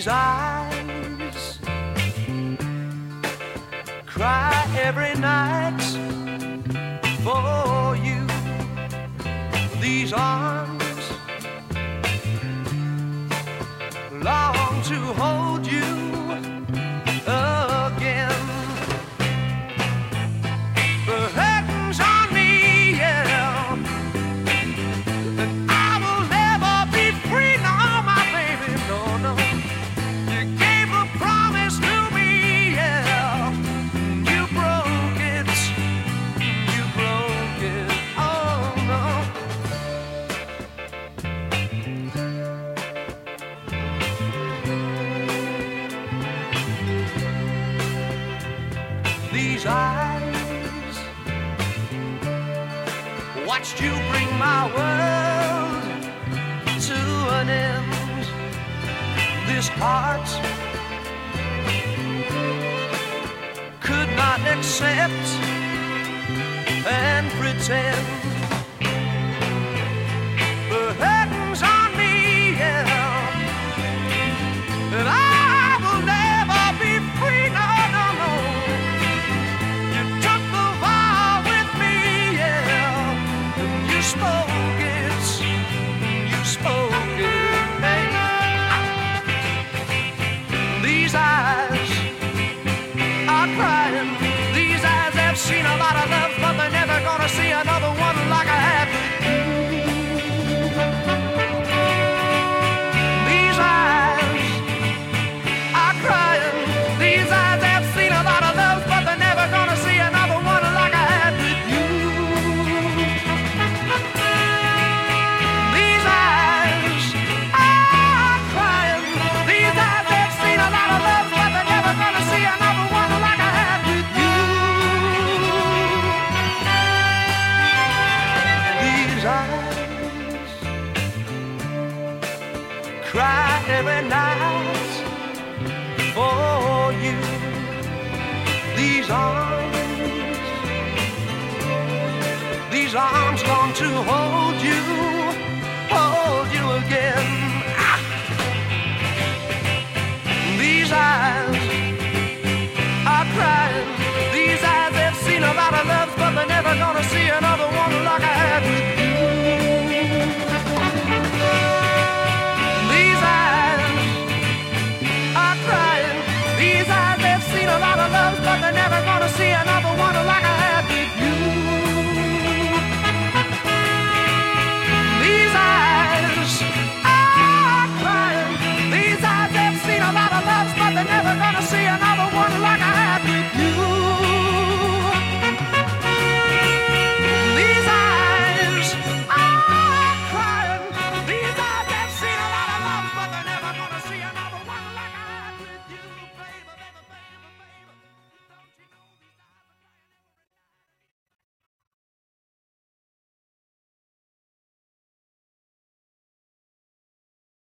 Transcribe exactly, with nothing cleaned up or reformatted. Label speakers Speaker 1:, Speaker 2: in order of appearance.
Speaker 1: These eyes cry every night for you. These arms long to hold you again. The curtains on me, yeah, and I will never be free. No, my baby, no, no. You gave a promise to me, yeah. You broke it, you broke it, oh no. These eyes watched you bring my world to an end. This heart could not accept and pretend. The curtains on me, yeah, and I will never be free. No, no, no. You took the vow with me, yeah, and you spoke it, you spoke it, hey. These eyes are crying. These eyes have seen a lot of love, but they're never gonna see another one like I had with you. These eyes are crying. These eyes have seen a lot of love, but they're never gonna see another one like I had with you. These eyes are crying. These eyes have seen a lot of love, but they're never gonna see another one like I had with you. These eyes cry every night for you. These arms, these arms long to hold you, hold you again. Ah. These eyes are crying. These eyes have seen a lot of love, but they're never gonna see another.